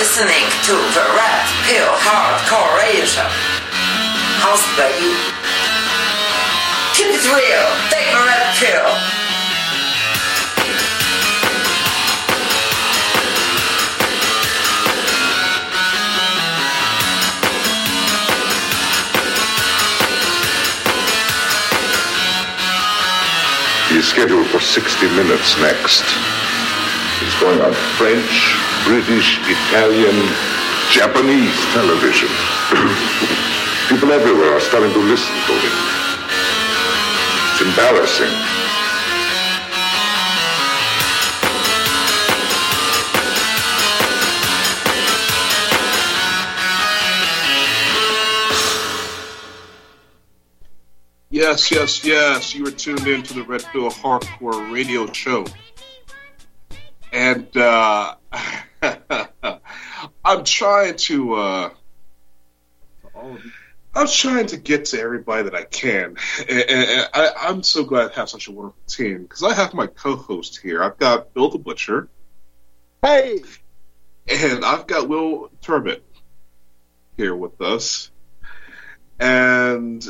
listening to the Red Pill Hardcore Radio Show. How's it, baby? Keep it real. Take the red pill. He's scheduled for 60 minutes next. He's going on French, British, Italian, Japanese television. People everywhere are starting to listen to him. It's embarrassing. Yes. You were tuned in to the Red Pill Hardcore Radio Show. And I'm trying to get to everybody that I can. And I'm so glad to have such a wonderful team, because I have my co-host here. I've got Bill the Butcher. Hey! And I've got Will Turbot here with us. And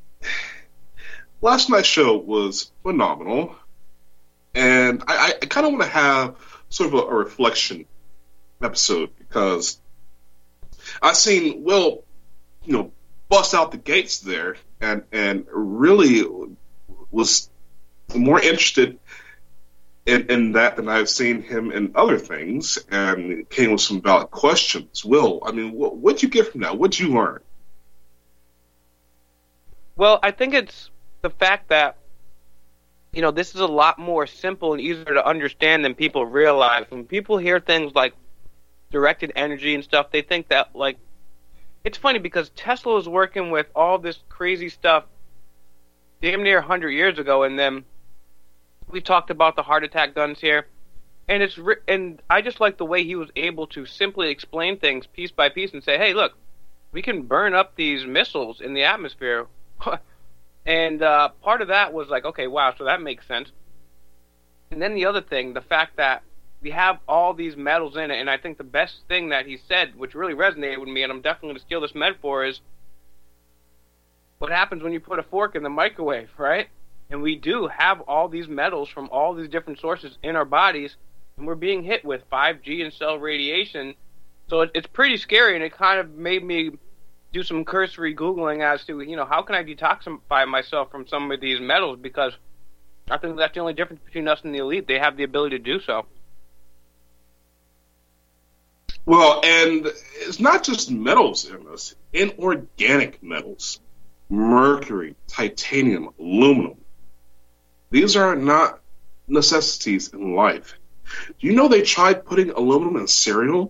last night's show was phenomenal, and I kind of want to have sort of a reflection episode, because I've seen Will, bust out the gates there, and really was more interested in that than I've seen him in other things, and came with some valid questions. Will, I mean, what'd you get from that? What'd you learn? Well, I think it's the fact that, this is a lot more simple and easier to understand than people realize. When people hear things like directed energy and stuff, they think that, it's funny because Tesla was working with all this crazy stuff damn near 100 years ago, and then we talked about the heart attack guns here, and and I just like the way he was able to simply explain things piece by piece and say, hey, look, we can burn up these missiles in the atmosphere. And part of that was like, okay, wow, so that makes sense. And then the other thing, the fact that we have all these metals in it, and I think the best thing that he said, which really resonated with me, and I'm definitely going to steal this metaphor, is what happens when you put a fork in the microwave, right? And we do have all these metals from all these different sources in our bodies, and we're being hit with 5G and cell radiation. So it's pretty scary, and it kind of made me do some cursory Googling as to, how can I detoxify myself from some of these metals, because I think that's the only difference between us and the elite. They have the ability to do so. Well, and it's not just metals in us, inorganic metals. Mercury, titanium, aluminum. These are not necessities in life. Do you know they tried putting aluminum in cereal?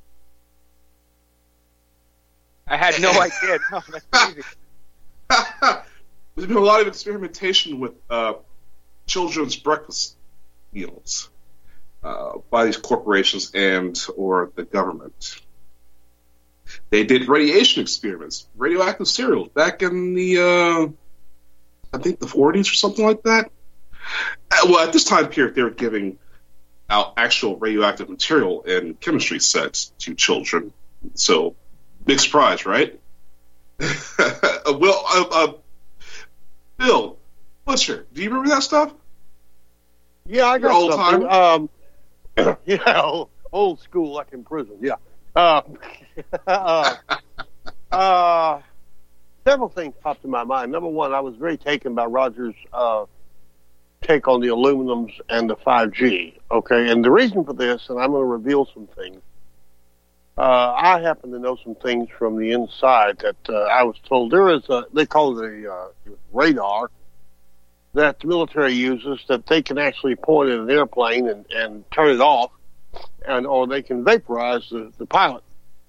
I had no idea. No, that's crazy. There's been a lot of experimentation with children's breakfast meals by these corporations and or the government. They did radiation experiments, radioactive cereals, back in the, I think the 40s or something like that. Well, at this time period, they were giving out actual radioactive material in chemistry sets to children. So, big surprise, right? Bill Butcher, do you remember that stuff? Yeah, I got old something. Old school, like in prison. Yeah. Several things popped in my mind. Number one, I was very taken by Roger's take on the aluminums and the 5G. Okay, and the reason for this, and I'm going to reveal some things. I happen to know some things from the inside that I was told there is they call it a radar that the military uses, that they can actually point at an airplane and turn it off, or they can vaporize the pilot.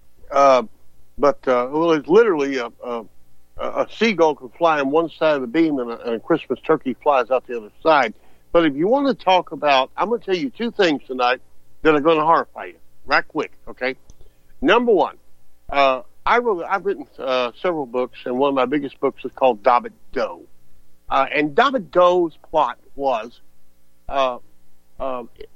It's literally a seagull can fly on one side of the beam and a Christmas turkey flies out the other side. But if you want to talk about, I'm going to tell you two things tonight that are going to horrify you, right quick, okay? Number one, I've written several books, and one of my biggest books is called David Doe. And David Doe's plot was, from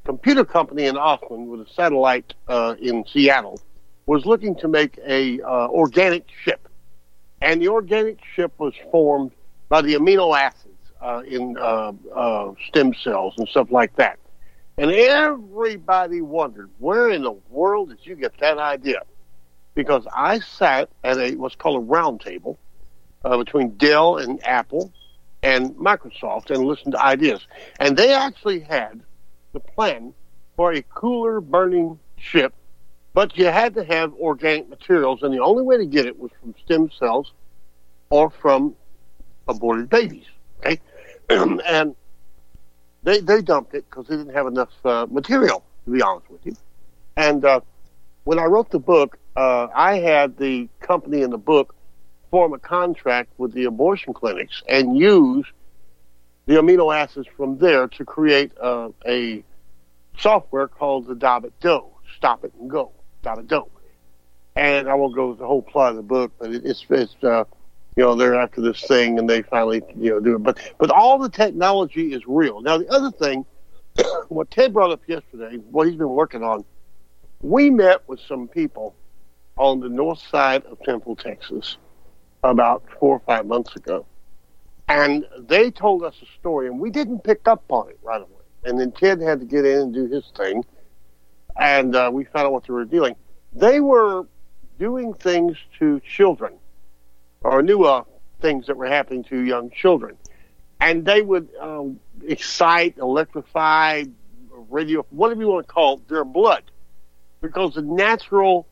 computer company in Austin with a satellite in Seattle was looking to make a organic chip. And the organic chip was formed by the amino acids in stem cells and stuff like that. And everybody wondered, where in the world did you get that idea? Because I sat at what's called a round table between Dell and Apple and Microsoft and listened to ideas. And they actually had the plan for a cooler burning chip, but you had to have organic materials, and the only way to get it was from stem cells or from aborted babies. Okay? And they dumped it because they didn't have enough material, to be honest with you. And when I wrote the book, I had the company in the book form a contract with the abortion clinics and use the amino acids from there to create a software called the Davido, Stop It and Go, Davido. And I won't go with the whole plot of the book, but it's they're after this thing and they finally, do it. But all the technology is real. Now, the other thing, what Ted brought up yesterday, what he's been working on, we met with some people on the north side of Temple, Texas, about 4 or 5 months ago. And they told us a story, and we didn't pick up on it right away. And then Ted had to get in and do his thing, and we found out what they were doing. They were doing things to children, or new things that were happening to young children. And they would excite, electrify, radio, whatever you want to call it, their blood. Because the natural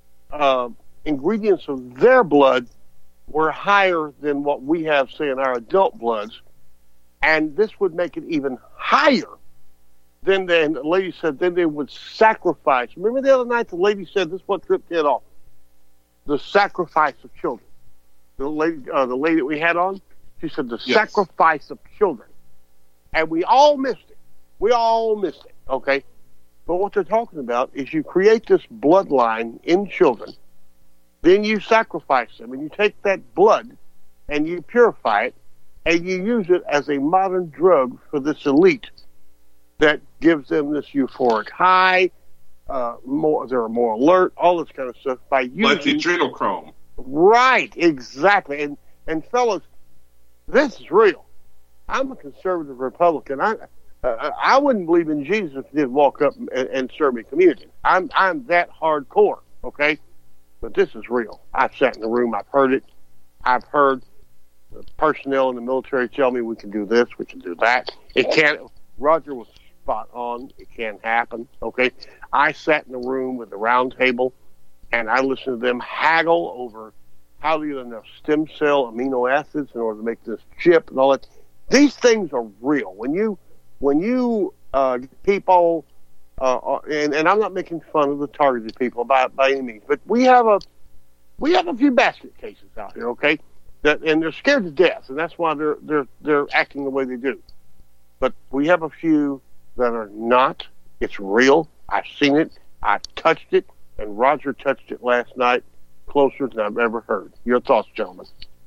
ingredients of their blood were higher than what we have, say, in our adult bloods. And this would make it even higher. Then the lady said, then they would sacrifice. Remember the other night the lady said, this is what tripped Ted off. The sacrifice of children. The lady that we had on, she said the sacrifice of children. And we all missed it. We all missed it, okay? But what they're talking about is you create this bloodline in children, then you sacrifice them, and you take that blood and you purify it, and you use it as a modern drug for this elite that gives them this euphoric high, they're more alert, all this kind of stuff by using... Like the adrenochrome. Right, exactly. And fellas, this is real. I'm a conservative Republican. I wouldn't believe in Jesus if he didn't walk up and serve me communion. I'm that hardcore, okay? But this is real. I've sat in the room. I've heard it. I've heard the personnel in the military tell me we can do this, we can do that. It can't. Roger was spot on. It can't happen, okay? I sat in the room with the round table, and I listened to them haggle over how to get enough stem cell amino acids in order to make this chip and all that. These things are real. When you people, and I'm not making fun of the targeted people by any means, but we have a few basket cases out here, okay? And they're scared to death, and that's why they're acting the way they do. But we have a few that are not. It's real. I've seen it. I've touched it, and Roger touched it last night closer than I've ever heard. Your thoughts, gentlemen?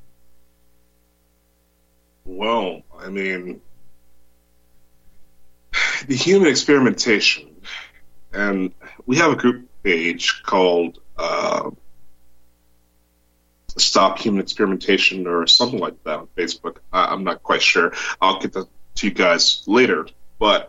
Well, I mean, the human experimentation, and we have a group page called Stop Human Experimentation or something like that on Facebook. I'm not quite sure. I'll get that to you guys later. But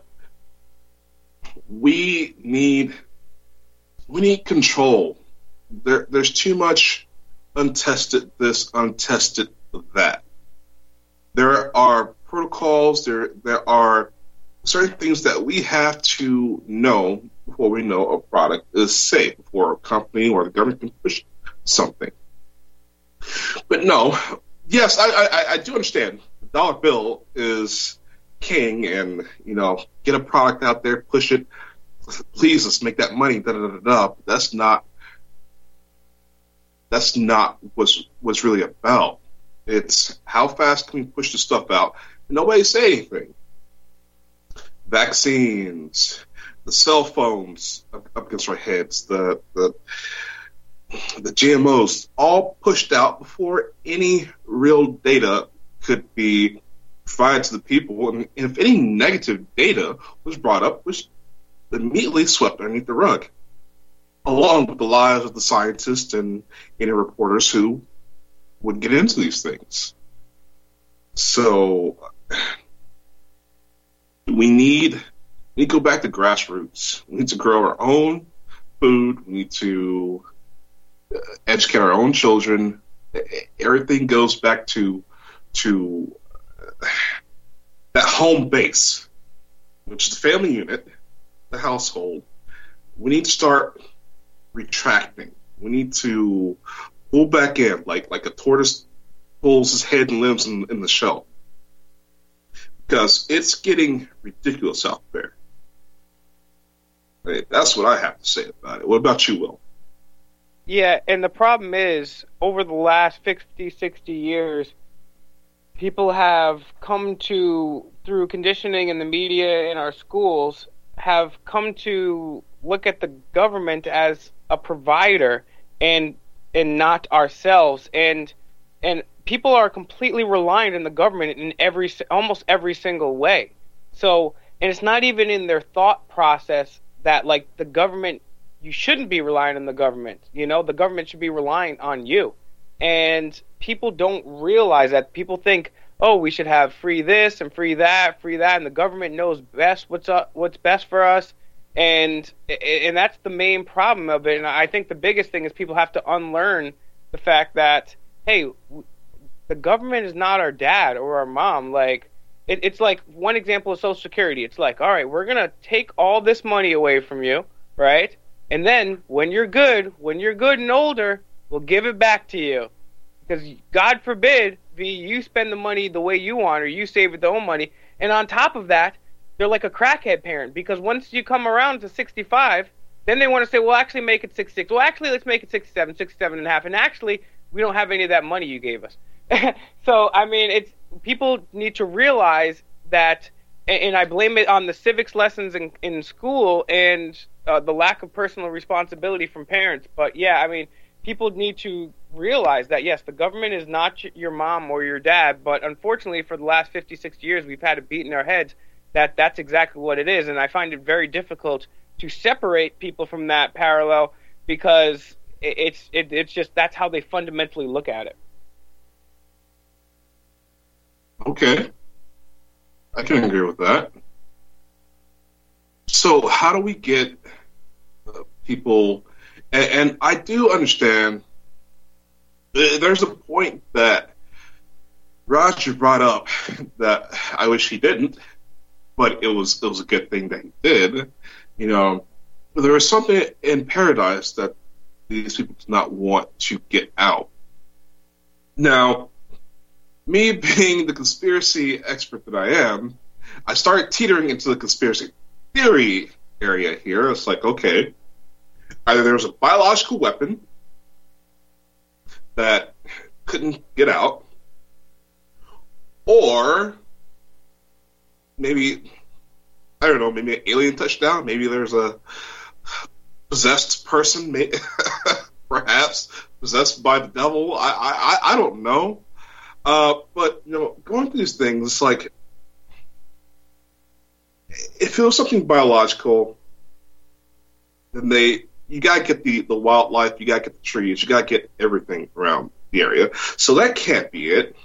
we need control. There's too much untested this, untested that. There are protocols, there are certain things that we have to know before we know a product is safe, before a company or the government can push something. But no, yes, I do understand. The dollar bill is king, and get a product out there, push it. Please, let's make that money. That's not what's really about. It's how fast can we push the stuff out? Nobody say anything. Vaccines, the cell phones up against our heads, the GMOs, all pushed out before any real data could be provided to the people. And if any negative data was brought up, which immediately swept underneath the rug, along with the lives of the scientists and reporters who would get into these things. So we need to go back to grassroots. We need to grow our own food. We need to educate our own children. Everything goes back to that home base, which is the family unit, the household. We need to start retracting. We need to pull back in, like a tortoise pulls his head and limbs in the shell, because it's getting ridiculous out there. That's what I have to say about it. What about you, Will? Yeah, and the problem is, over the last 50, 60 years, people have come to, through conditioning in the media in our schools, have come to look at the government as a provider and not ourselves. And people are completely reliant on the government in almost every single way. So, and it's not even in their thought process that, like, the government, you shouldn't be relying on the government. You know, the government should be relying on you. And people don't realize that. People think, oh, we should have free this and free that, and the government knows best what's best for us. And that's the main problem of it. And I think the biggest thing is people have to unlearn the fact that, hey, the government is not our dad or our mom. Like, it's like one example of Social Security. It's like, all right, we're going to take all this money away from you, right? And then when you're good and older, we'll give it back to you. Because God forbid you spend the money the way you want, or you save it your own money. And on top of that, they're like a crackhead parent, because once you come around to 65, then they want to say, well, actually make it 66. Well, actually, let's make it 67 and a half. And actually, we don't have any of that money you gave us. So, I mean, people need to realize that, and I blame it on the civics lessons in school and the lack of personal responsibility from parents. But yeah, I mean, people need to realize that, yes, the government is not your mom or your dad, but unfortunately for the last 50, 60 years, we've had it beat in our heads that that's exactly what it is. And I find it very difficult to separate people from that parallel, because it's just, that's how they fundamentally look at it. Okay. I can agree with that. So how do we get people, and I do understand, there's a point that Roger brought up that I wish he didn't, but it was a good thing that he did. You know, there was something in Paradise that these people did not want to get out. Now, me being the conspiracy expert that I am, I started teetering into the conspiracy theory area here. It's like, okay, either there was a biological weapon that couldn't get out, or maybe, I don't know, maybe an alien touchdown. Maybe there's a possessed person, perhaps possessed by the devil. I don't know. But, you know, going through these things, it's like, if it was something biological, then you gotta get the wildlife, you gotta get the trees, you gotta get everything around the area. So that can't be it.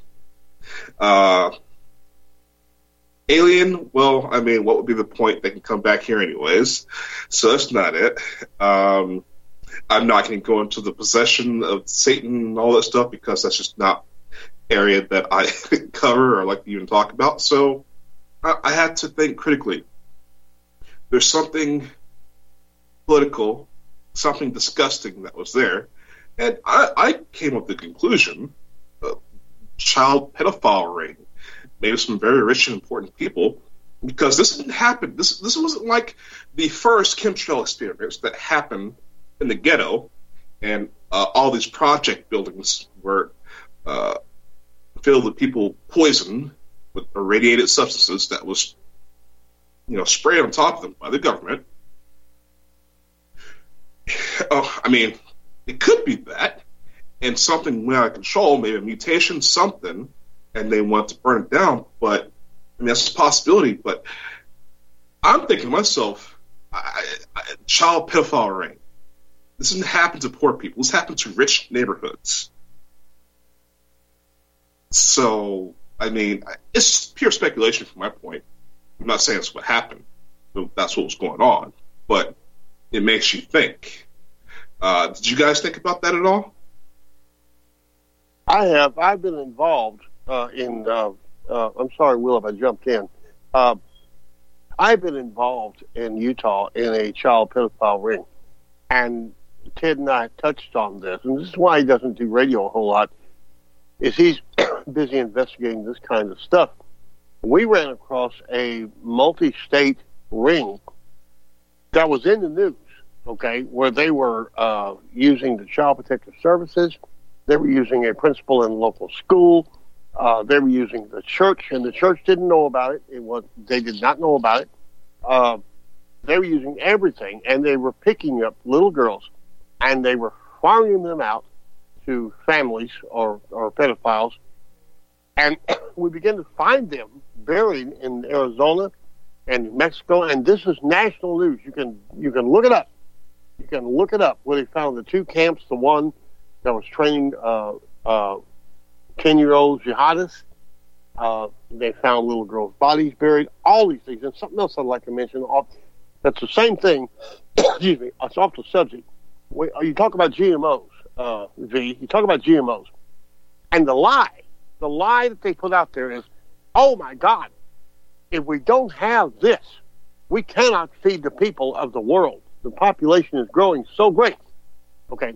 Alien, well, I mean, what would be the point? They can come back here anyways. So that's not it. I'm not going to go into the possession of Satan and all that stuff, because that's just not area that I cover or like to even talk about. So I had to think critically. There's something political, something disgusting that was there. And I came up with the conclusion, child pedophile ring, maybe some very rich and important people, because this didn't happen. This wasn't like the first chemtrail experiments that happened in the ghetto, and all these project buildings were filled with people poisoned with irradiated substances that was, you know, sprayed on top of them by the government. I mean, it could be that, and something went out of control, maybe a mutation, something, and they want to burn it down. But I mean, that's a possibility. But I'm thinking to myself, child pedophile ring. This doesn't happen to poor people. This happens to rich neighborhoods. So, I mean, it's pure speculation from my point. I'm not saying that's what happened. That's what was going on. But it makes you think. Did you guys think about that at all? I have. I've been involved in. I'm sorry, Will, if I jumped in. I've been involved in Utah in a child pedophile ring, and Ted and I touched on this, and this is why he doesn't do radio a whole lot. Is he's busy investigating this kind of stuff. We ran across a multi-state ring that was in the news, okay, where they were using the Child Protective Services. They were using a principal in a local school. They were using the church, and the church didn't know about it. They did not know about it. They were using everything, and they were picking up little girls, and they were farming them out to families or pedophiles. And we began to find them buried in Arizona and New Mexico, and this is national news. You can look it up. You can look it up where they found the two camps, the one that was training 10-year-old jihadists. They found little girls' bodies buried, all these things. And something else I'd like to mention, that's the same thing. Excuse me, it's off the subject. You talk about GMOs, V. You talk about GMOs. And the lie that they put out there is, oh my God, if we don't have this, we cannot feed the people of the world. The population is growing so great. Okay.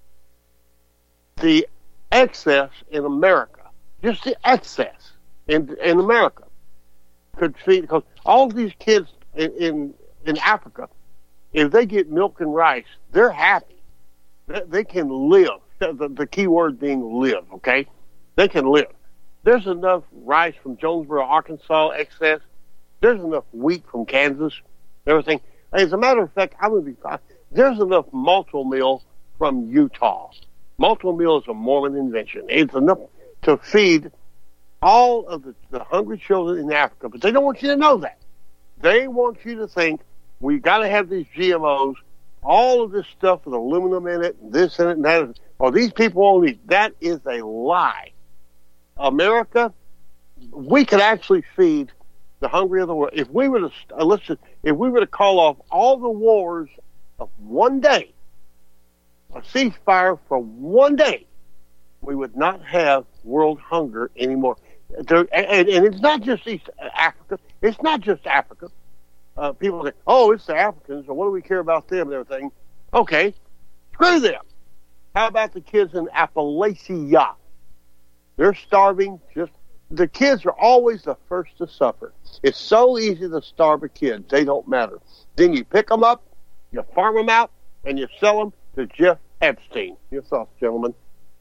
The excess in America, just the excess in America, could feed, because all these kids in Africa, if they get milk and rice, they're happy. They can live. The key word being live, okay? They can live. There's enough rice from Jonesboro, Arkansas, excess. There's enough wheat from Kansas, everything. As a matter of fact, there's enough malto meal from Utah. Malto meal is a Mormon invention. It's enough to feed all of the hungry children in Africa, but they don't want you to know that. They want you to think we got to have these GMOs, all of this stuff with aluminum in it, and this and it, and that. Or these people won't eat. That is a lie. America, we could actually feed the hungry of the world if we were to call off all the wars of one day, a ceasefire for one day, we would not have world hunger anymore. And it's not just East Africa. It's not just Africa. People say, oh, it's the Africans, so what do we care about them and everything? Okay, screw them. How about the kids in Appalachia? They're starving. The kids are always the first to suffer. It's so easy to starve a kid. They don't matter. Then you pick them up, you farm them out, and you sell them to Jeff Epstein. Your thoughts, gentlemen?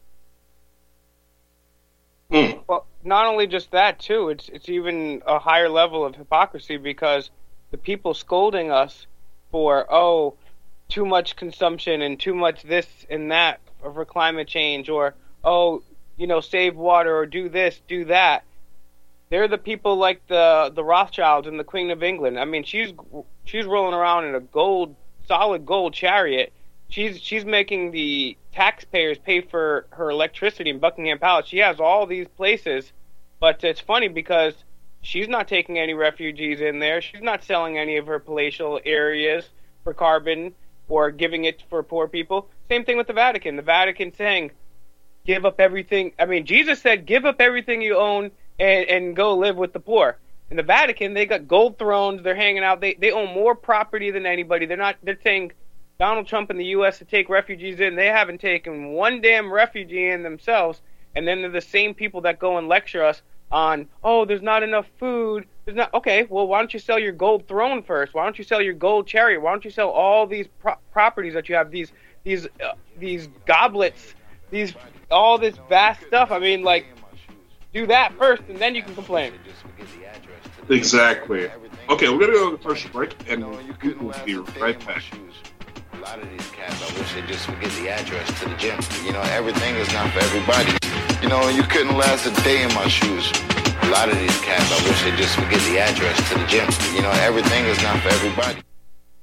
Well, not only just that, too, it's even a higher level of hypocrisy, because the people scolding us for, too much consumption and too much this and that for climate change, or, save water, or do this, do that. They're the people like the Rothschilds and the Queen of England. I mean, she's rolling around in a solid gold chariot. She's making the taxpayers pay for her electricity in Buckingham Palace. She has all these places, but it's funny because she's not taking any refugees in there. She's not selling any of her palatial areas for carbon or giving it for poor people. Same thing with the Vatican. The Vatican saying, give up everything. I mean, Jesus said, give up everything you own and go live with the poor. In the Vatican, they got gold thrones. They're hanging out. They own more property than anybody. They're saying Donald Trump in the U.S. to take refugees in. They haven't taken one damn refugee in themselves. And then they're the same people that go and lecture us on, there's not enough food. Okay, well, why don't you sell your gold throne first? Why don't you sell your gold chariot? Why don't you sell all these properties that you have, these goblets, all this vast stuff? I mean, do that first, and then you can complain. Exactly. Okay, we're going to go to the first break, and we'll be right back. A lot of these cats, I wish they just would get the address to the gym. Everything is not for everybody. You couldn't last a day in my shoes. A lot of these cats, I wish they just would get the address to the gym. Everything is not for everybody.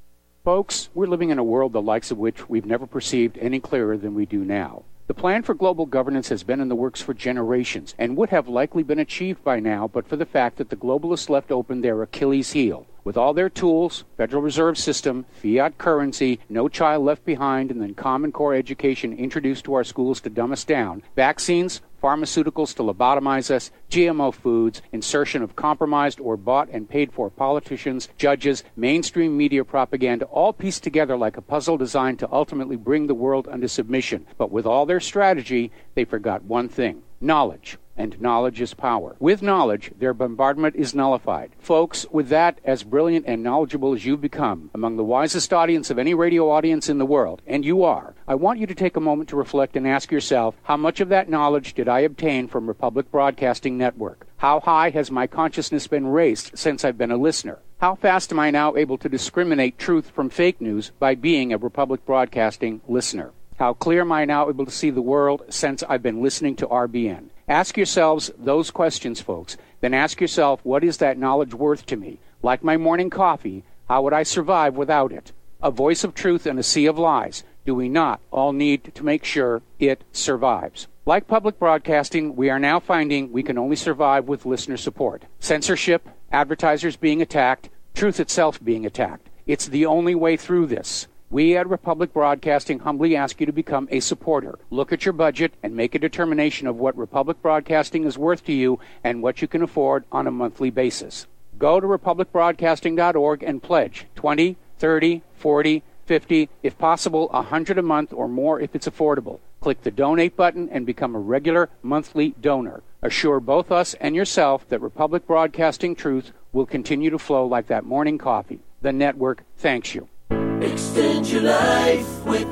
Folks, we're living in a world the likes of which we've never perceived any clearer than we do now. The plan for global governance has been in the works for generations and would have likely been achieved by now but for the fact that the globalists left open their Achilles heel. With all their tools, Federal Reserve System, fiat currency, no child left behind, and then Common Core education introduced to our schools to dumb us down, vaccines, pharmaceuticals to lobotomize us, GMO foods, insertion of compromised or bought and paid for politicians, judges, mainstream media propaganda, all pieced together like a puzzle designed to ultimately bring the world under submission. But with all their strategy, they forgot one thing: knowledge. And knowledge is power. With knowledge, their bombardment is nullified. Folks, with that, as brilliant and knowledgeable as you've become, among the wisest audience of any radio audience in the world, and you are, I want you to take a moment to reflect and ask yourself, how much of that knowledge did I obtain from Republic Broadcasting Network? How high has my consciousness been raised since I've been a listener? How fast am I now able to discriminate truth from fake news by being a Republic Broadcasting listener? How clear am I now able to see the world since I've been listening to RBN? Ask yourselves those questions, folks. Then ask yourself, what is that knowledge worth to me? Like my morning coffee, how would I survive without it? A voice of truth in a sea of lies. Do we not all need to make sure it survives? Like public broadcasting, we are now finding we can only survive with listener support. Censorship, advertisers being attacked, truth itself being attacked. It's the only way through this. We at Republic Broadcasting humbly ask you to become a supporter. Look at your budget and make a determination of what Republic Broadcasting is worth to you and what you can afford on a monthly basis. Go to republicbroadcasting.org and pledge $20, $30, $40, $50, if possible, $100 a month or more if it's affordable. Click the donate button and become a regular monthly donor. Assure both us and yourself that Republic Broadcasting truth will continue to flow like that morning coffee. The network thanks you. Extend your life with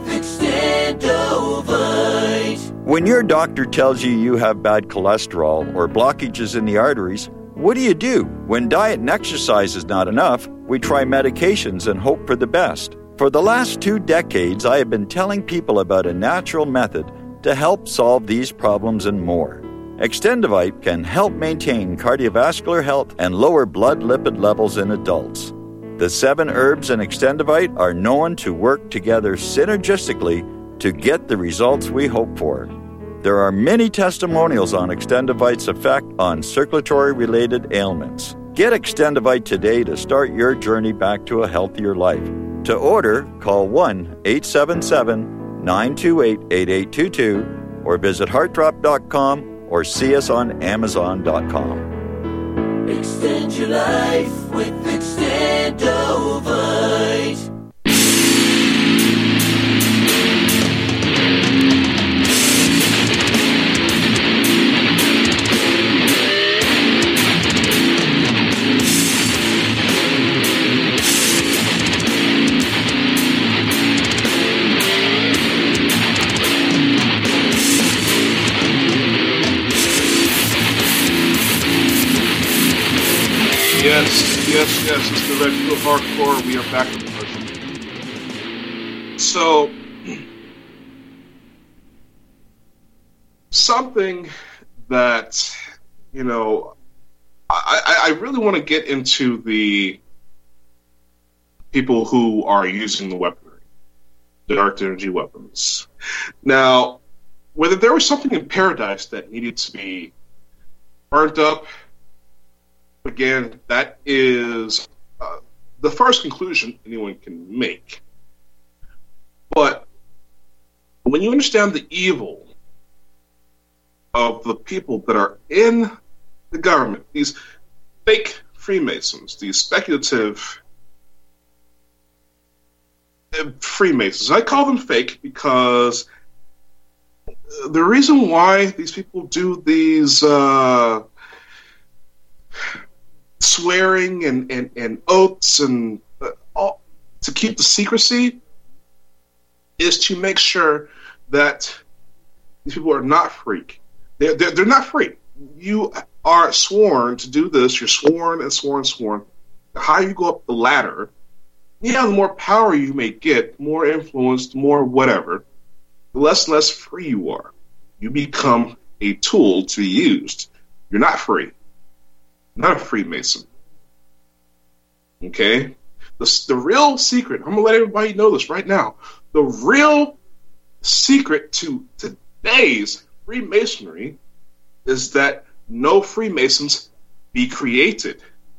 Extendovite. When your doctor tells you you have bad cholesterol or blockages in the arteries, what do? When diet and exercise is not enough, we try medications and hope for the best. For the last 2 decades, I have been telling people about a natural method to help solve these problems and more. Extendovite can help maintain cardiovascular health and lower blood lipid levels in adults. The 7 herbs in Extendovite are known to work together synergistically to get the results we hope for. There are many testimonials on Extendovite's effect on circulatory-related ailments. Get Extendovite today to start your journey back to a healthier life. To order, call 1-877-928-8822 or visit heartdrop.com or see us on amazon.com. Extend your life with Extendovite. Yes, it's the Red Pill Hardcore. We are back with the person. So, something that, I really want to get into the people who are using the weaponry, the dark energy weapons. Now, whether there was something in Paradise that needed to be burnt up, again, that is the first conclusion anyone can make. But when you understand the evil of the people that are in the government, these fake Freemasons, these speculative Freemasons, I call them fake because the reason why these people do these swearing and oaths and all to keep the secrecy is to make sure that these people are not free. They're not free. You are sworn to do this. You're sworn and sworn and sworn. The higher you go up the ladder, the more power you may get, more influence, more whatever, the less and less free you are. You become a tool to be used. You're not free. Not a Freemason. Okay? The real secret, I'm going to let everybody know this right now, the real secret to today's Freemasonry is that no Freemasons be created.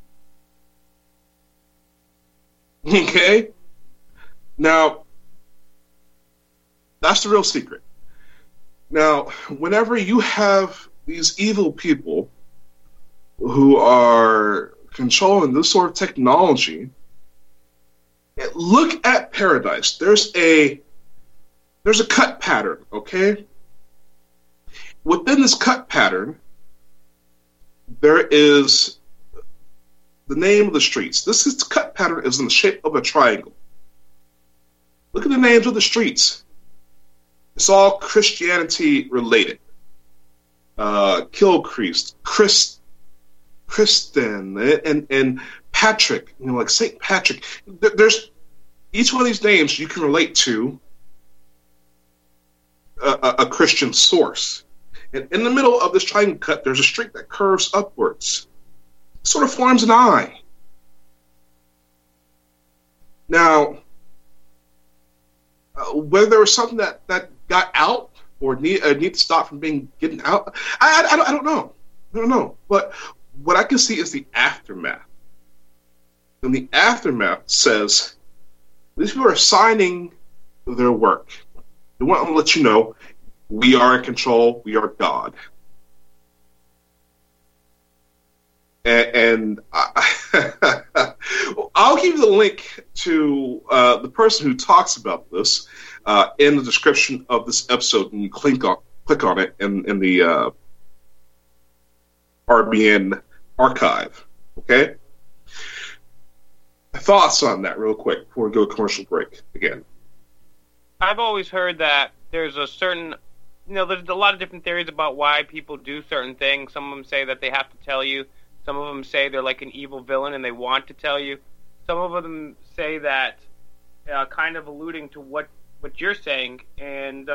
Okay? Now, that's the real secret. Now, whenever you have these evil people who are controlling this sort of technology, look at Paradise. There's a cut pattern, okay? Within this cut pattern, there is the name of the streets. This cut pattern is in the shape of a triangle. Look at the names of the streets. It's all Christianity related. Kilcrease, Kristen, and Patrick. You know, like St. Patrick. There's each one of these names you can relate to a Christian source. And in the middle of this triangle cut, there's a street that curves upwards. It sort of forms an eye. Now, whether there was something that got out or need to stop from getting out, I don't know. I don't know. But what I can see is the aftermath. And the aftermath says these people are signing their work. They want to let you know we are in control. We are God. And I'll give you the link to the person who talks about this in the description of this episode, and you click on it in the RBN archive. Okay? Thoughts on that real quick before we go to commercial break again. I've always heard that there's a certain, there's a lot of different theories about why people do certain things. Some of them say that they have to tell you. Some of them say they're like an evil villain and they want to tell you. Some of them say that, kind of alluding to what you're saying. And,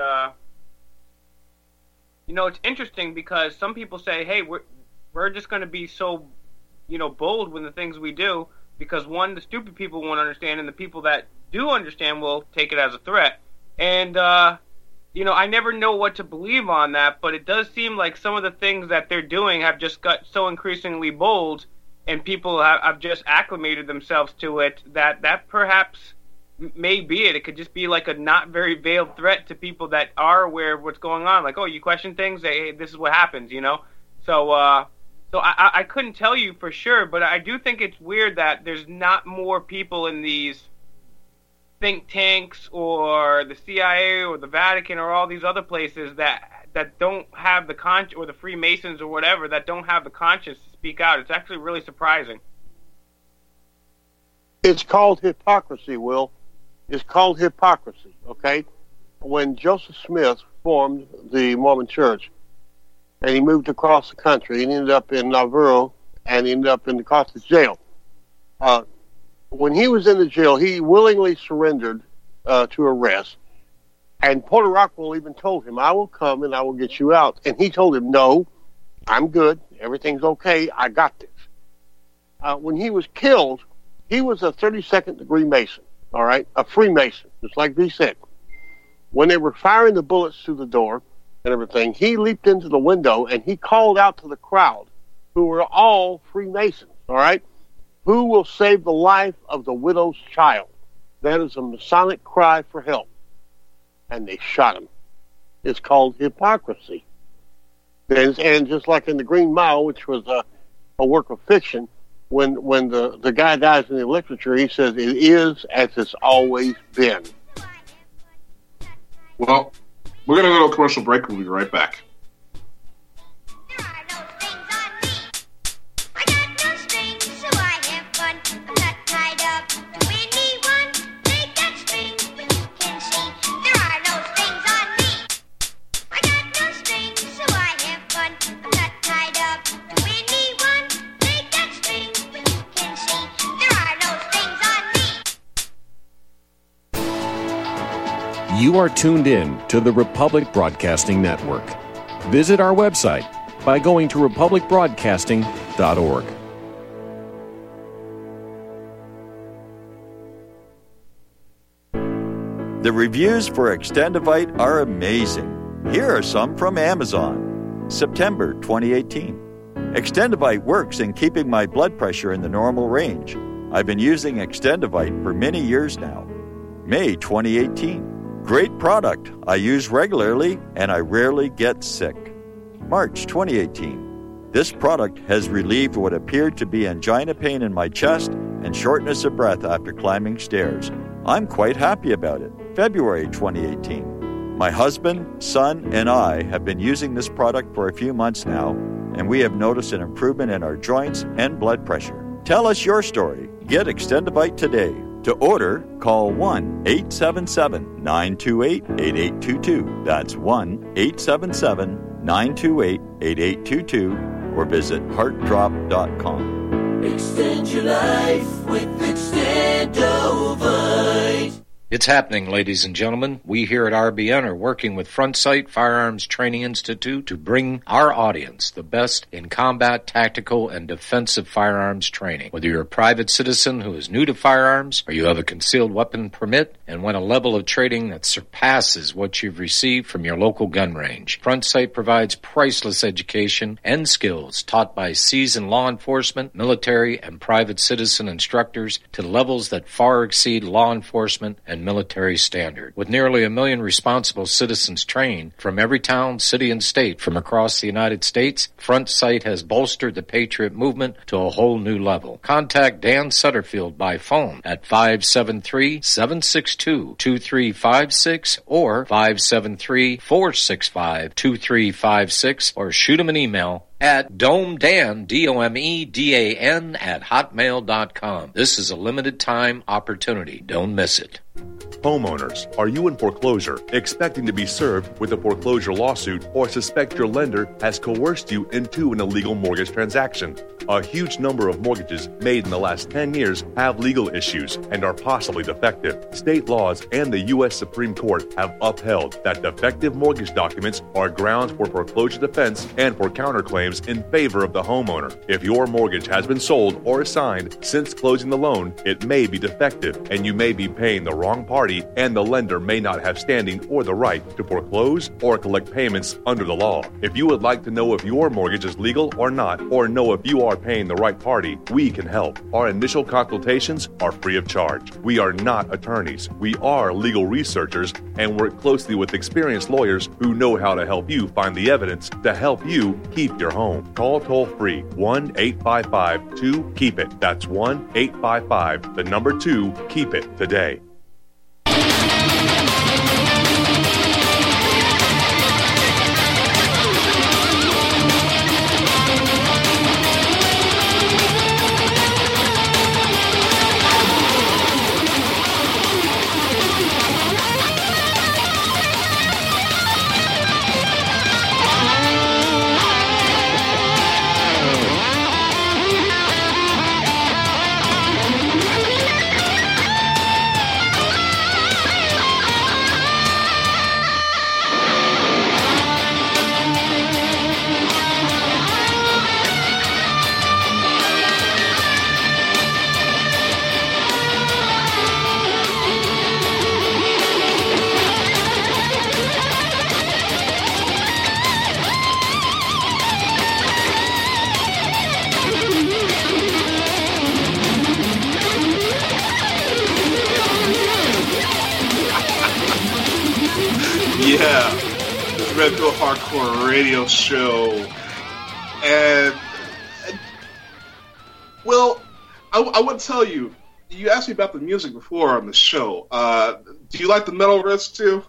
it's interesting because some people say, hey, we're just going to be so, bold with the things we do because, one, the stupid people won't understand, and the people that do understand will take it as a threat. And, I never know what to believe on that, but it does seem like some of the things that they're doing have just got so increasingly bold, and people have just acclimated themselves to it, that perhaps may be it. It could just be like a not very veiled threat to people that are aware of what's going on. Like, oh, you question things? Hey, this is what happens, So I couldn't tell you for sure, but I do think it's weird that there's not more people in these think tanks or the CIA or the Vatican or all these other places that don't have the conscience, or the Freemasons or whatever, that don't have the conscience to speak out. It's actually really surprising. It's called hypocrisy, Will. It's called hypocrisy, okay? When Joseph Smith formed the Mormon Church and he moved across the country, he ended up in Navarro and he ended up in the Carthage jail. When he was in the jail, he willingly surrendered to arrest. And Porter Rockwell even told him, I will come and I will get you out. And he told him, no, I'm good. Everything's okay. I got this. When he was killed, he was a 32nd degree Mason, all right? A Freemason, just like V said. When they were firing the bullets through the door and everything, he leaped into the window and he called out to the crowd, who were all Freemasons, all right? Who will save the life of the widow's child? That is a Masonic cry for help. And they shot him. It's called hypocrisy. And just like in the Green Mile, which was a work of fiction, when the guy dies in the literature, he says, it is as it's always been. Well, we're going to go to a commercial break. We'll be right back. You are tuned in to the Republic Broadcasting Network. Visit our website by going to republicbroadcasting.org. The reviews for Extendivite are amazing. Here are some from Amazon. September 2018. Extendivite works in keeping my blood pressure in the normal range. I've been using Extendivite for many years now. May 2018. Great product. I use regularly and I rarely get sick. March 2018. This product has relieved what appeared to be angina pain in my chest and shortness of breath after climbing stairs. I'm quite happy about it. February 2018. My husband, son, and I have been using this product for a few months now, and we have noticed an improvement in our joints and blood pressure. Tell us your story. Get Extendivite today. To order, call 1-877-928-8822. That's 1-877-928-8822 or visit heartdrop.com. Extend your life with Extendovite. It's happening, ladies and gentlemen. We here at RBN are working with Front Sight Firearms Training Institute to bring our audience the best in combat, tactical, and defensive firearms training. Whether you're a private citizen who is new to firearms, or you have a concealed weapon permit and want a level of training that surpasses what you've received from your local gun range, Front Sight provides priceless education and skills taught by seasoned law enforcement, military, and private citizen instructors to levels that far exceed law enforcement and military standard. With nearly 1 million responsible citizens trained from every town, city, and state from across the United States, Front Sight has bolstered the Patriot movement to a whole new level. Contact Dan Sutterfield by phone at 573-762-2356 or 573-465-2356 or shoot him an email at domedan, DOMEDAN, at hotmail.com. This is a limited time opportunity. Don't miss it. Homeowners, are you in foreclosure, expecting to be served with a foreclosure lawsuit, or suspect your lender has coerced you into an illegal mortgage transaction? A huge number of mortgages made in the last 10 years have legal issues and are possibly defective. State laws and the U.S. Supreme Court have upheld that defective mortgage documents are grounds for foreclosure defense and for counterclaims in favor of the homeowner. If your mortgage has been sold or assigned since closing the loan, it may be defective and you may be paying the wrong party, and the lender may not have standing or the right to foreclose or collect payments under the law. If you would like to know if your mortgage is legal or not, or know if you are paying the right party, we can help. Our initial consultations are free of charge. We are not attorneys. We are legal researchers and work closely with experienced lawyers who know how to help you find the evidence to help you keep your home. Call toll-free 1-855-2-KEEP-IT. That's 1-855-2-KEEP-IT today. Yeah, the Red Pill Hardcore Radio Show, and well, I would tell you. You asked me about the music before on the show. Do you like the metal riffs too?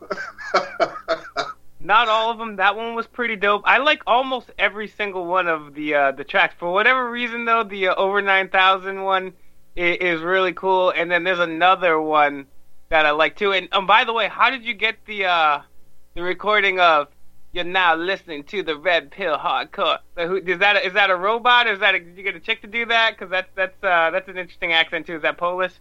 Not all of them. That one was pretty dope. I like almost every single one of the tracks. For whatever reason, though, the Over 9,000 one is really cool. And then there's another one that I like too. And by the way, how did you get the recording of "You're Now Listening to the Red Pill Hardcore"? Is that a robot? Or did you get a chick to do that? Because that's an interesting accent too. Is that Polish?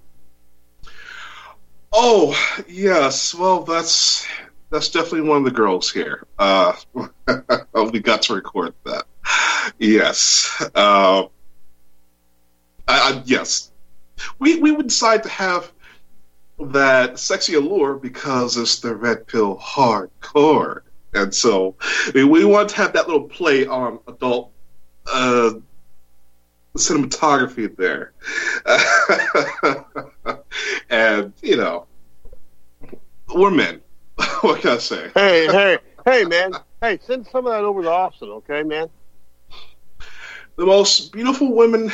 Oh yes. Well, that's definitely one of the girls here. We got to record that. Yes. Yes. We would decide to have that sexy allure because it's the red pill hardcore. And so we want to have that little play on adult cinematography there. And, you know, we're men. What can I say? Hey, man. Hey, send some of that over to Austin, okay, man? The most beautiful women.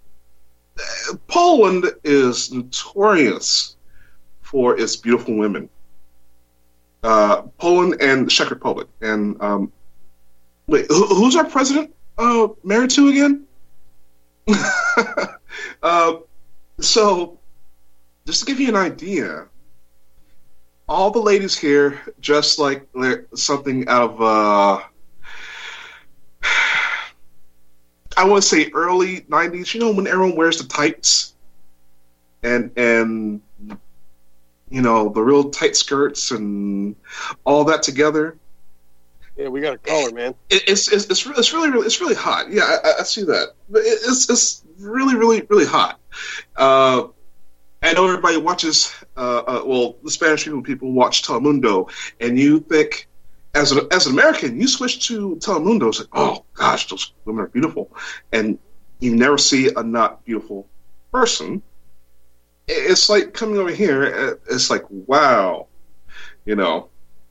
Poland is notorious for its beautiful women. Poland and the Czech Republic. And wait, who's our president married to again? So, just to give you an idea, all the ladies here, just like something out of, I want to say early 90s, you know, when everyone wears the tights and you know, the real tight skirts and all that together. Yeah, we got a color, man. It's really hot. Yeah, I see that. But it's really hot. I know everybody watches. Well, the Spanish people watch Telemundo, and you think, as an American, you switch to Telemundo. It's like, oh gosh, those women are beautiful, and you never see a not beautiful person. It's like coming over here. It's like, wow, you know,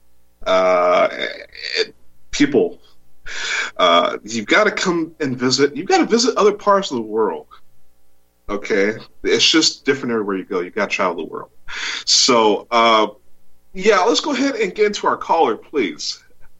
people. You've got to come and visit. You've got to visit other parts of the world. Okay, it's just different everywhere you go. You got to travel the world. So, yeah, let's go ahead and get into our caller, please.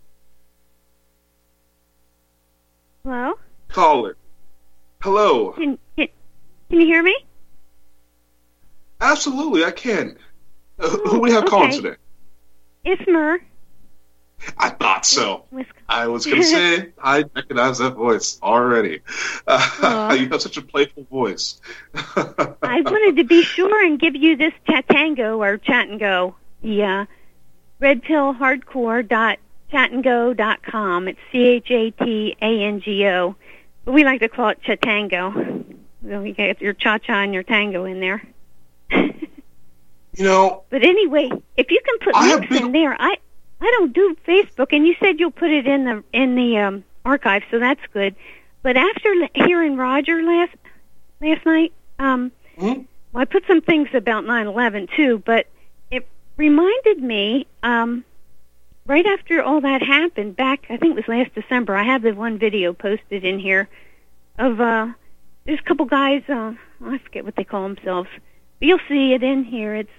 Hello? Caller. Hello. Can you hear me? Absolutely, I can. Who we have calling today? It's Mer. I thought so. I was going to say, I recognize that voice already. You have such a playful voice. I wanted to be sure and give you this Chatango or Chatango, the redpillhardcore.chatango.com. It's CHATANGO. But we like to call it Chatango. You get your cha-cha and your tango in there. You know. But anyway, if you can put links in there, I don't do Facebook, and you said you'll put it in the archive, so that's good. But after hearing Roger last night, well, I put some things about 9/11 too. But it reminded me right after all that happened, back I think it was last December. I have the one video posted in here of there's a couple guys. I forget what they call themselves. But you'll see it in here. It's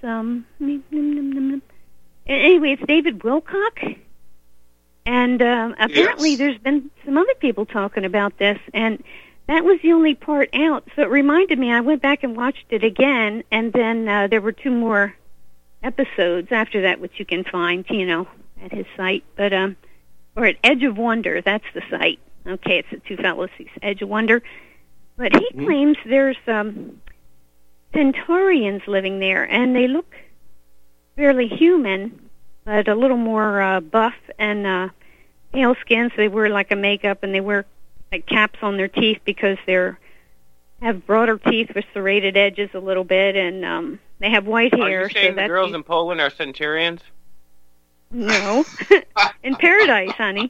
Anyway, it's David Wilcock, and apparently there's been some other people talking about this, and that was the only part out. So it reminded me, I went back and watched it again, and then there were 2 more episodes after that, which you can find, you know, at his site, but or at Edge of Wonder, that's the site. Okay, it's the Two Fallacies, Edge of Wonder. But he claims there's Centaurians living there, and they look fairly human, but a little more buff and pale skin, so they wear like a makeup, and they wear like caps on their teeth because they're have broader teeth with serrated edges a little bit, and they have white hair. Are you saying so the girls in Poland are Centurions? No. In paradise, honey.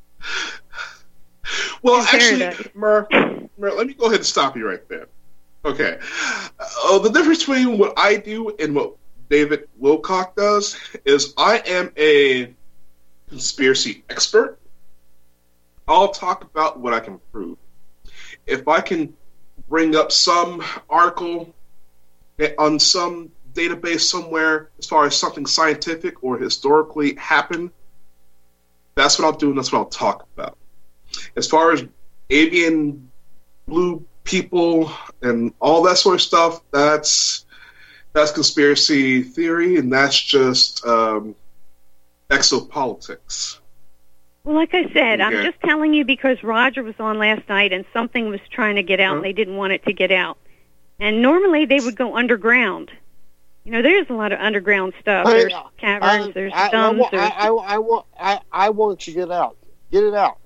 Well, actually, Mer, let me go ahead and stop you right there. Okay. The difference between what I do and what David Wilcock does is I am a conspiracy expert. I'll talk about what I can prove. If I can bring up some article on some database somewhere as far as something scientific or historically happened, that's what I'll do and that's what I'll talk about. As far as avian blue people and all that sort of stuff, that's conspiracy theory, and that's just exopolitics. Well, like I said, okay. I'm just telling you because Roger was on last night and something was trying to get out and they didn't want it to get out. And normally they would go underground. You know, there's a lot of underground stuff. There's caverns, there's dumbs. I want to get out. Get it out.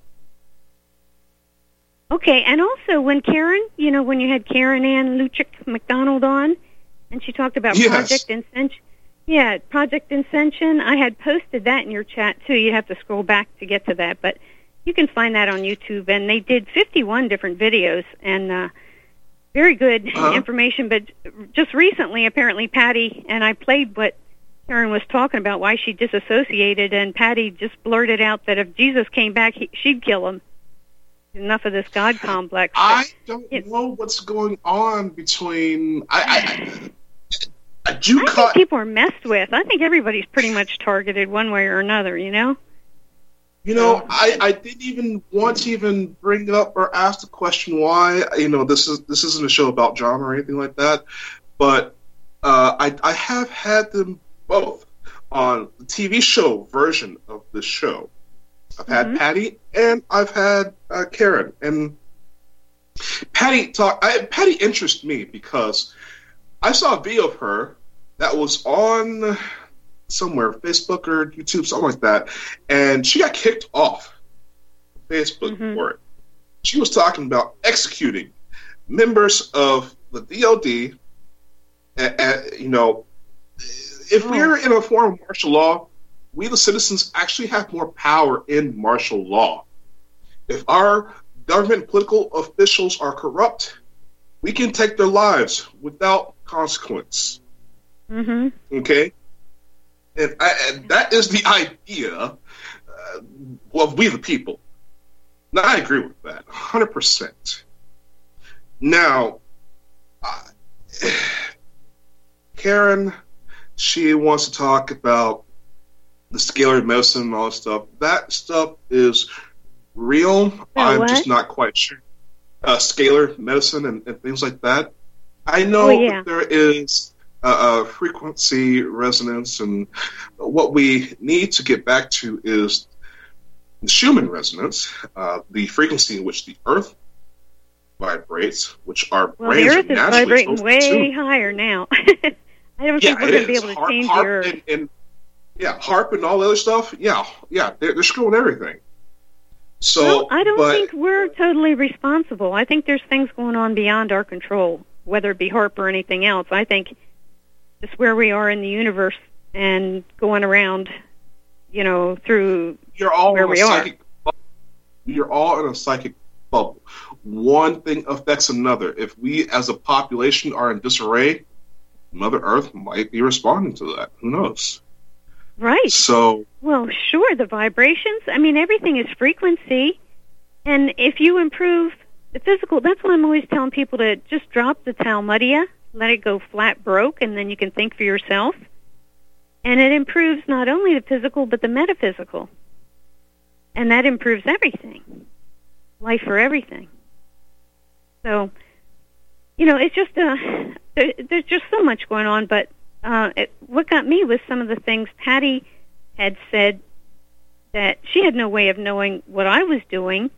Okay, and also when Karen, you know, when you had Karen Ann Luchik McDonald on, and she talked about Project Yeah, Project Ascension. I had posted that in your chat, too. You have to scroll back to get to that, but you can find that on YouTube. And they did 51 different videos, and very good information. But just recently, apparently, Patty, and I played what Karen was talking about, why she disassociated, and Patty just blurted out that if Jesus came back, she'd kill him. Enough of this God complex. I don't know what's going on between... I think people are messed with. I think everybody's pretty much targeted one way or another, you know? You know, I didn't even want to even bring up or ask the question why. You know, this isn't a show about John or anything like that, but I have had them both on the TV show version of this show. I've had Patty and I've had Karen. And Patty interests me because I saw a video of her that was on somewhere, Facebook or YouTube, something like that, and she got kicked off Facebook for it. She was talking about executing members of the DOD. You know, if we're in a form of martial law, we the citizens actually have more power in martial law. If our government and political officials are corrupt, we can take their lives without consequence. Okay? And that is the idea of we the people. Now, I agree with that, 100%. Now, Karen, she wants to talk about the scalar medicine and all that stuff. That stuff is real. I'm just not quite sure. Scalar medicine and things like that. I know that there is frequency resonance, and what we need to get back to is the Schumann resonance, the frequency in which the Earth vibrates, which our brains the are Earth is naturally vibrating way higher now. I don't think we're going to be able to change the Earth. HAARP and all the other stuff. They're screwing everything. So, well, I don't think we're totally responsible. I think there's things going on beyond our control, whether it be HAARP or anything else. I think just where we are in the universe and going around, you know, through where we are. You're all in a psychic bubble. One thing affects another. If we as a population are in disarray, Mother Earth might be responding to that. Who knows? Right. So, well, sure, the vibrations. I mean, everything is frequency. And if you improve the physical, that's why I'm always telling people to just drop the Talmudia, let it go flat broke, and then you can think for yourself. And it improves not only the physical, but the metaphysical. And that improves everything. Life for everything. So, you know, it's just, there's just so much going on, but what got me was some of the things Patty had said that she had no way of knowing what I was doing,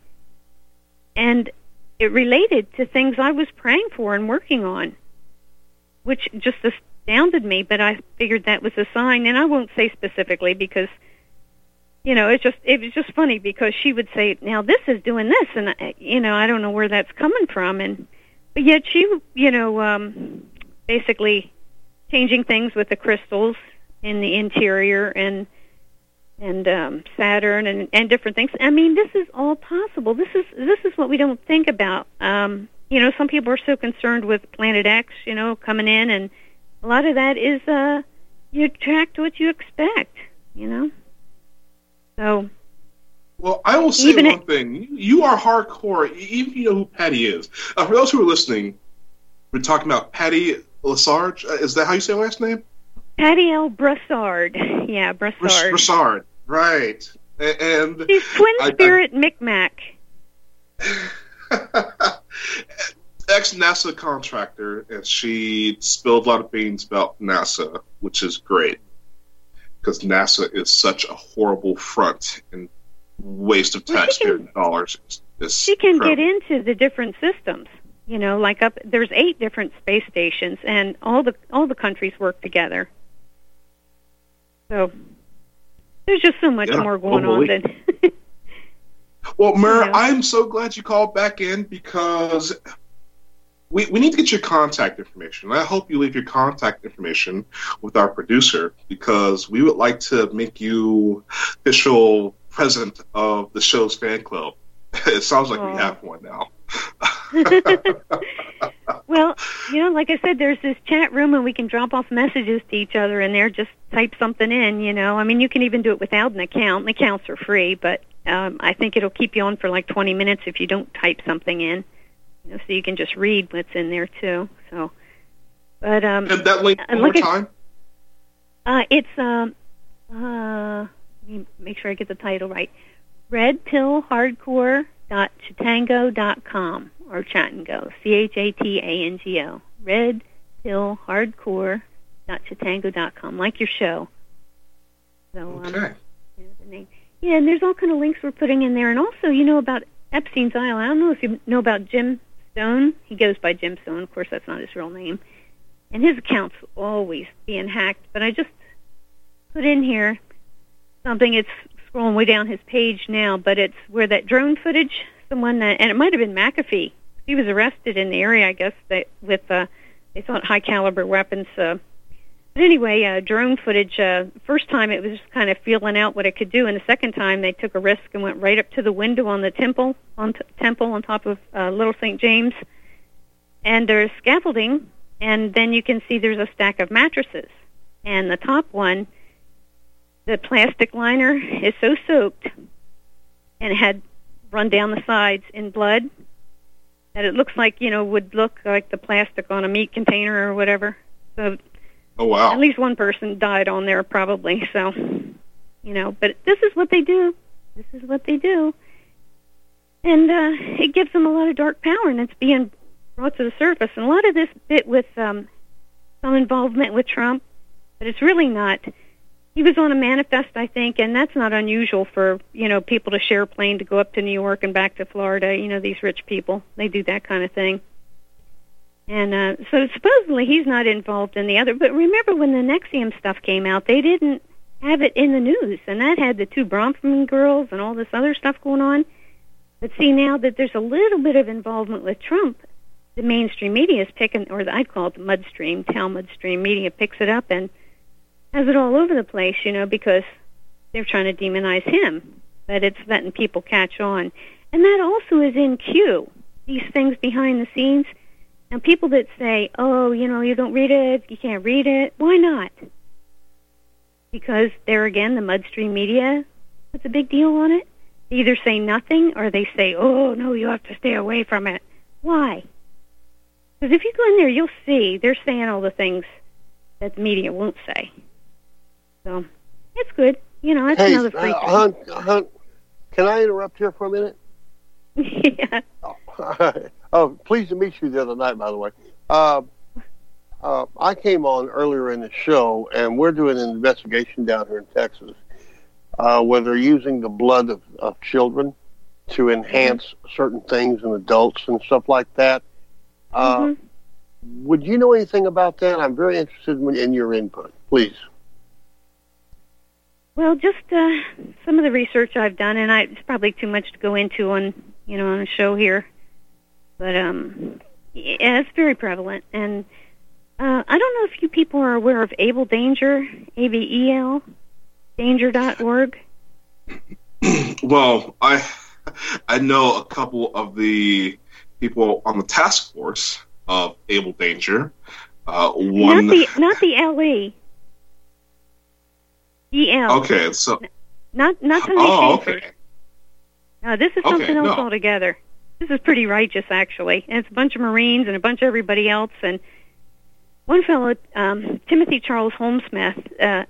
and it related to things I was praying for and working on, which just astounded me, but I figured that was a sign, and I won't say specifically because, you know, it was just funny because she would say, now this is doing this, and, you know, I don't know where that's coming from, but yet she, you know, basically changing things with the crystals in the interior and Saturn and different things. I mean, this is all possible. This is what we don't think about. You know, some people are so concerned with Planet X, you know, coming in, and a lot of that is you attract what you expect, you know. So, well, I will say one thing: you are hardcore. Even if you know who Patty is. For those who are listening, we're talking about Patty Lesarge. Is that how you say her last name? Patty L. Broussard. Yeah, Broussard. Broussard, right. And she's twin spirit Micmac. Ex-NASA contractor, and she spilled a lot of beans about NASA, which is great. Because NASA is such a horrible front and waste of taxpayer dollars. She can get into the different systems. You know, like there's 8 different space stations, and all the countries work together. So there's just so much more going on than. Well, Myrrh, I'm so glad you called back in because we need to get your contact information. I hope you leave your contact information with our producer, because we would like to make you official president of the show's fan club. It sounds like we have one now. Well, like I said, there's this chat room, and we can drop off messages to each other in there. Just type something in, I mean, you can even do it without an account. The accounts are free, but I think it'll keep you on for like 20 minutes if you don't type something in. So you can just read what's in there too. So, but and that link one more time. It's let me make sure I get the title right. redpillhardcore.chatango.com or Chatango, CHATANGO. redpillhardcore.chatango.com, like your show. So, okay. The name. Yeah, and there's all kind of links we're putting in there, and also about Epstein's Island. I don't know if you know about Jim Stone. He goes by Jim Stone. Of course, that's not his real name. And his account's always being hacked. But I just put in here something. It's scrolling way down his page now, but it's where that drone footage, and it might have been McAfee. He was arrested in the area, I guess, they thought high-caliber weapons. But anyway, drone footage, first time it was just kind of feeling out what it could do, and the second time they took a risk and went right up to the window on the temple on top of Little St. James. And there's scaffolding, and then you can see there's a stack of mattresses. And the top one, the plastic liner is so soaked and had run down the sides in blood that it looks like, would look like the plastic on a meat container or whatever. So, oh, wow. At least one person died on there probably. So, but this is what they do. This is what they do. And it gives them a lot of dark power, and it's being brought to the surface. And a lot of this bit with some involvement with Trump, but it's really not. He was on a manifest, I think, and that's not unusual for, people to share a plane to go up to New York and back to Florida. These rich people, they do that kind of thing. And so supposedly he's not involved in the other. But remember when the NXIVM stuff came out, they didn't have it in the news, and that had the 2 Bronfman girls and all this other stuff going on. But see, now that there's a little bit of involvement with Trump, the mainstream media is picking, or I'd call it the mudstream, mudstream media picks it up and has it all over the place, because they're trying to demonize him. But it's letting people catch on. And that also is in Q, these things behind the scenes. Now, people that say, oh, you don't read it, you can't read it, why not? Because there again, the mudstream media puts a big deal on it. They either say nothing or they say, oh, no, you have to stay away from it. Why? Because if you go in there, you'll see they're saying all the things that the media won't say. So, it's good. It's another free thing. Hunt, can I interrupt here for a minute? Yeah. Oh, pleased to meet you the other night, by the way. I came on earlier in the show, and we're doing an investigation down here in Texas where they're using the blood of children to enhance certain things in adults and stuff like that. Would you know anything about that? I'm very interested in your input. Please. Well, just some of the research I've done, and it's probably too much to go into on a show here. But yeah, it's very prevalent, and I don't know if you people are aware of Able Danger, ABEL, danger.org. Well, I know a couple of the people on the task force of Able Danger. One, not the LE. EL. Okay, so not Tony Schaefer. Okay. No, this is something else altogether. This is pretty righteous, actually. And it's a bunch of Marines and a bunch of everybody else. And one fellow, Timothy Charles Holmseth,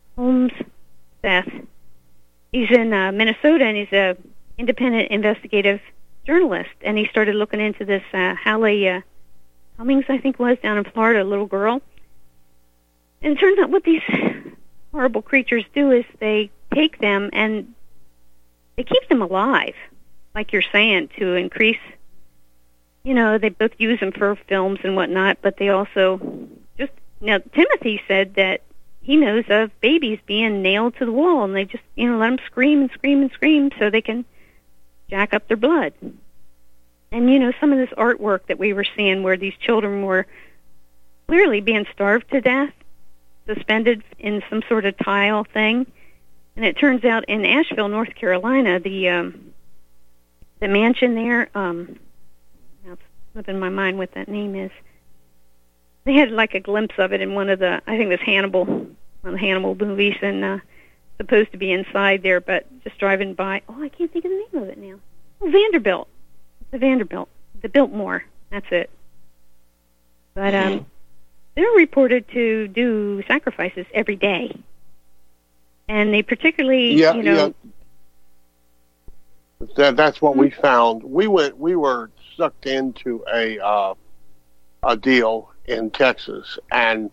he's in Minnesota, and he's a independent investigative journalist. And he started looking into this Hallie Cummings, I think was, down in Florida, a little girl. And it turns out what these horrible creatures do is they take them and they keep them alive, like you're saying, to increase, they both use them for films and whatnot, but they also now Timothy said that he knows of babies being nailed to the wall, and they just, let them scream and scream and scream so they can jack up their blood. And, you know, some of this artwork that we were seeing where these children were clearly being starved to death, suspended in some sort of tile thing. And it turns out in Asheville, North Carolina, the mansion there, now it's slipping my mind what that name is. They had like a glimpse of it in one of the, I think it was Hannibal, one of the Hannibal movies, and supposed to be inside there, but just driving by, I can't think of the name of it now. Oh, Vanderbilt. The Vanderbilt. The Biltmore. That's it. But they're reported to do sacrifices every day. And they particularly, That's what we found. We were sucked into a deal in Texas, and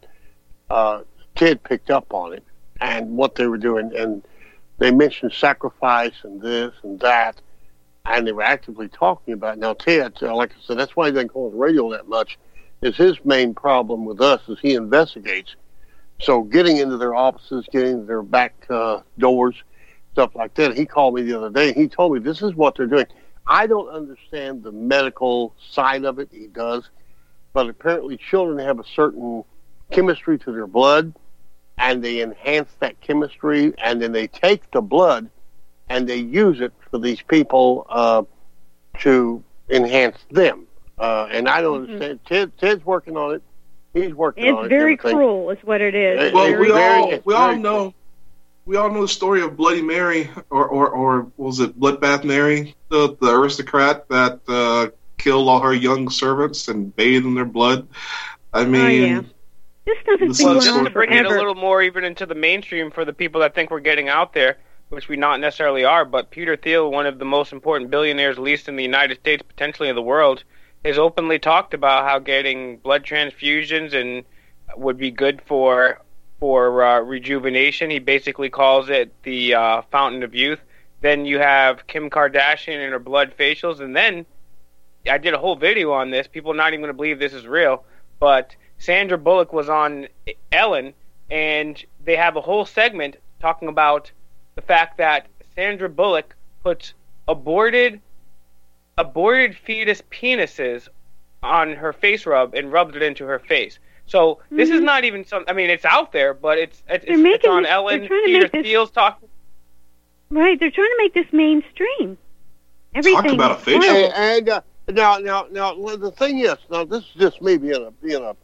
Ted picked up on it and what they were doing, and they mentioned sacrifice and this and that, and they were actively talking about it. Now Ted, like I said, that's why he doesn't call the radio that much, is his main problem with us is he investigates. So getting into their offices, getting into their back doors, stuff like that. He called me the other day, and he told me this is what they're doing. I don't understand the medical side of it. He does. But apparently children have a certain chemistry to their blood, and they enhance that chemistry, and then they take the blood and they use it for these people to enhance them. And I don't understand. Ted's working on it. He's working on it. It's very cruel is what it is. Well, we all know the story of Bloody Mary, or was it Bloodbath Mary, the aristocrat that killed all her young servants and bathed in their blood. I mean, this doesn't just to bring it a little more even into the mainstream for the people that think we're getting out there, which we not necessarily are. But Peter Thiel, one of the most important billionaires, at least in the United States, potentially in the world, has openly talked about how getting blood transfusions and would be good for rejuvenation. He basically calls it the fountain of youth. Then you have Kim Kardashian and her blood facials, and then I did a whole video on this. People are not even going to believe this is real, but Sandra Bullock was on Ellen, and they have a whole segment talking about the fact that Sandra Bullock puts aborted fetus penises on her face rub and rubs it into her face. So this is not even some. I mean, it's out there, but it's on Ellen. Peter Thiel's talking. Right, they're trying to make this mainstream. Everything. Talk about a facial. And now, the thing is, now this is just me being a.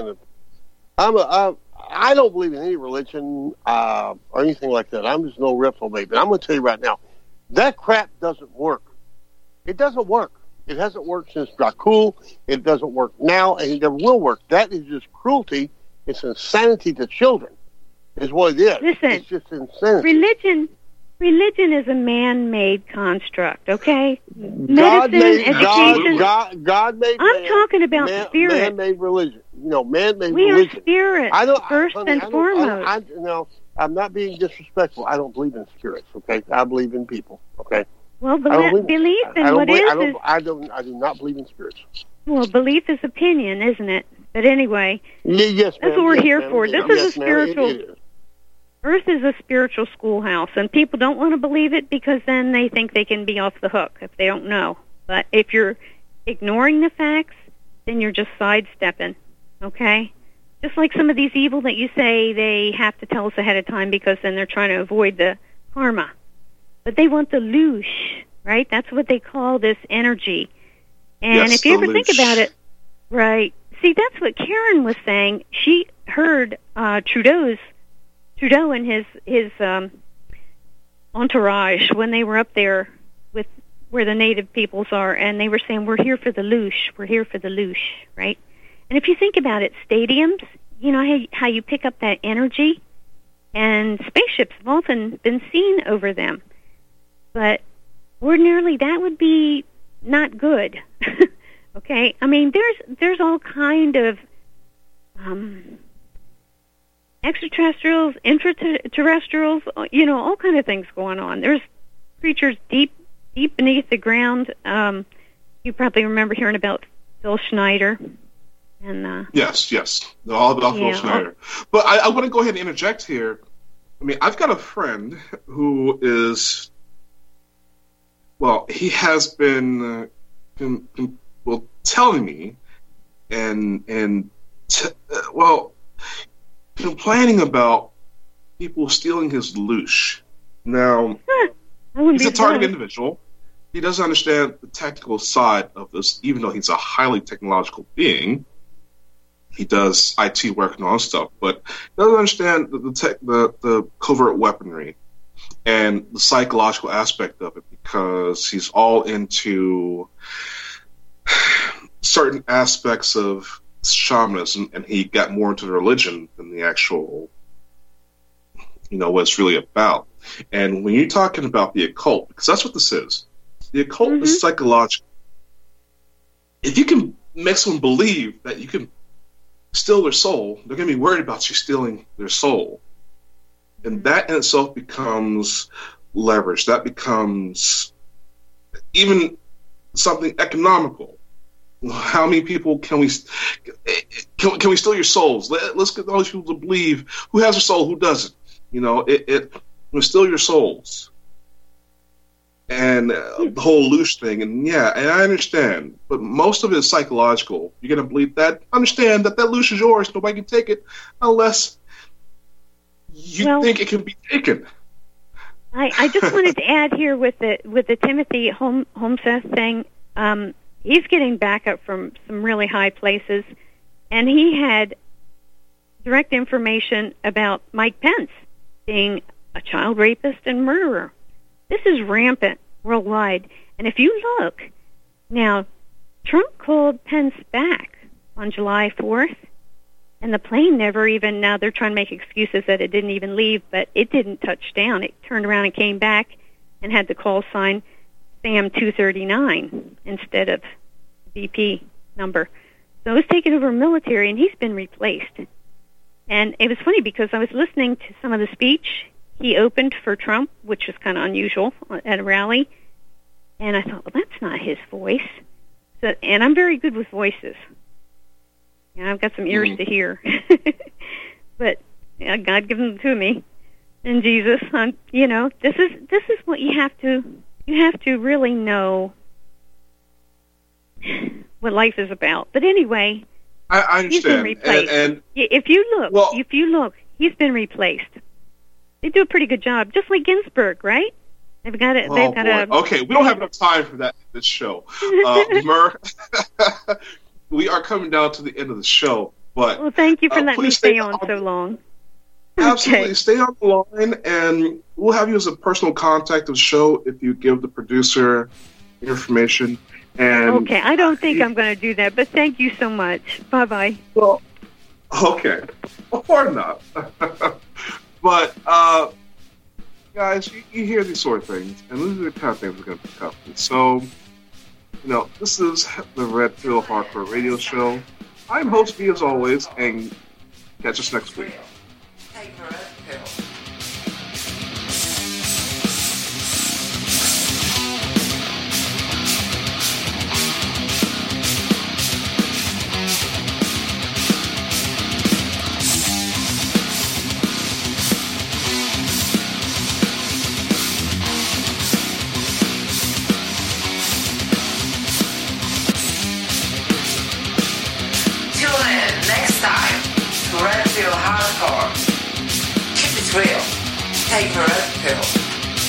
I don't believe in any religion or anything like that. I'm just no reprobate. But I'm going to tell you right now, that crap doesn't work. It doesn't work. It hasn't worked since Dracul. It doesn't work now, and it never will work. That is just cruelty. It's insanity to children, is what it is. Listen, it's just insanity. Religion is a man-made construct, okay? Education. God made. I'm talking about spirit. Man-made religion. Man-made religion. We are spirit, first and foremost. I'm not being disrespectful. I don't believe in spirits, okay? I believe in people, okay? Well, belief in what is. I do not believe in spirits. Well, belief is opinion, isn't it? But anyway, yes, that's what we're here for. This is a spiritual. Earth is a spiritual schoolhouse, and people don't want to believe it because then they think they can be off the hook if they don't know. But if you're ignoring the facts, then you're just sidestepping, okay? Just like some of these evil that you say they have to tell us ahead of time because then they're trying to avoid the karma. But they want the loosh, right? That's what they call this energy. And if you ever think about it, right, see, that's what Karen was saying. She heard Trudeau and his entourage when they were up there with where the native peoples are, and they were saying, we're here for the loosh, right? And if you think about it, stadiums, you know how you pick up that energy, and spaceships have often been seen over them. But ordinarily that would be not good, okay? I mean, there's all kind of extraterrestrials, intraterrestrials, all kind of things going on. There's creatures deep beneath the ground. You probably remember hearing about Phil Schneider. And yes, all about Phil Schneider. But I want to go ahead and interject here. I mean, I've got a friend who is, well, he has been telling me and complaining about people stealing his loosh. Now, he's a target individual. He doesn't understand the technical side of this, even though he's a highly technological being. He does IT work and all that stuff, but he doesn't understand the covert weaponry and the psychological aspect of it, because he's all into certain aspects of shamanism, and he got more into the religion than the actual, what it's really about. And when you're talking about the occult, because that's what this is, the occult is psychological. If you can make someone believe that you can steal their soul, they're going to be worried about you stealing their soul. And that in itself becomes leverage. That becomes even something economical. How many people can we steal your souls? Let's get all these people to believe who has a soul, who doesn't. We steal your souls. And the whole loosh thing, and I understand, but most of it is psychological. You're going to believe that. Understand that loosh is yours. Nobody can take it unless you think it can be taken. I just wanted to add here with the Timothy Homseth thing. He's getting backup from some really high places, and he had direct information about Mike Pence being a child rapist and murderer. This is rampant worldwide. And if you look, now, Trump called Pence back on July 4th, and the plane never even, now they're trying to make excuses that it didn't even leave, but it didn't touch down. It turned around and came back and had the call sign SAM 239 instead of BP number. So it was taken over military, and he's been replaced. And it was funny because I was listening to some of the speech. He opened for Trump, which was kind of unusual at a rally. And I thought, well, that's not his voice. So, and I'm very good with voices. I've got some ears to hear. But God gave them to me. And Jesus, this is what you have to really know what life is about. But anyway, I understand. He's been replaced. And if you look, he's been replaced. They do a pretty good job, just like Ginsburg, right? They've got it. Okay, we don't have enough time for that in this show. Mur, we are coming down to the end of the show, but well, thank you for letting me stay on so long. Absolutely, Okay. Stay on the line, and we'll have you as a personal contact of the show if you give the producer information. And Okay, I don't think I'm going to do that, but thank you so much. Bye-bye. Well, okay, or not. But, guys, you hear these sort of things, and these are the kind of things we're going to pick up. And so, this is the Red Pill Hardcore Radio Show. I'm host V as always, and catch us next week. Take the red pill. Tune in next time to Red Pill Hardcore. Keep it real. Take the red pill.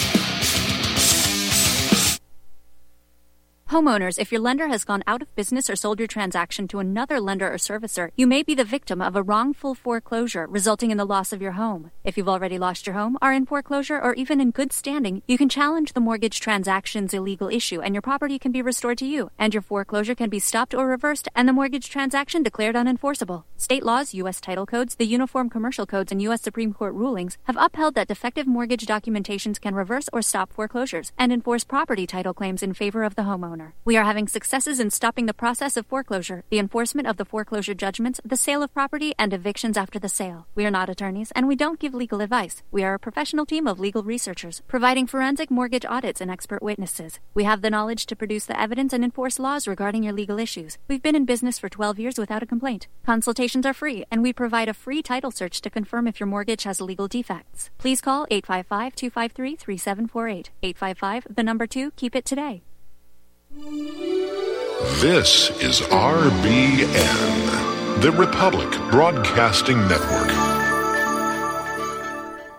Homeowners, if your lender has gone out of business or sold your transaction to another lender or servicer, you may be the victim of a wrongful foreclosure, resulting in the loss of your home. If you've already lost your home, are in foreclosure, or even in good standing, you can challenge the mortgage transaction's illegal issue, and your property can be restored to you, and your foreclosure can be stopped or reversed, and the mortgage transaction declared unenforceable. State laws, U.S. title codes, the Uniform Commercial Codes, and U.S. Supreme Court rulings have upheld that defective mortgage documentations can reverse or stop foreclosures and enforce property title claims in favor of the homeowner. We are having successes in stopping the process of foreclosure, the enforcement of the foreclosure judgments, the sale of property, and evictions after the sale. We are not attorneys, and we don't give legal advice. We are a professional team of legal researchers, providing forensic mortgage audits and expert witnesses. We have the knowledge to produce the evidence and enforce laws regarding your legal issues. We've been in business for 12 years without a complaint. Consultations are free, and we provide a free title search to confirm if your mortgage has legal defects. Please call 855-253-3748. 855, the number 2, keep it today. This is RBN, the Republic Broadcasting Network.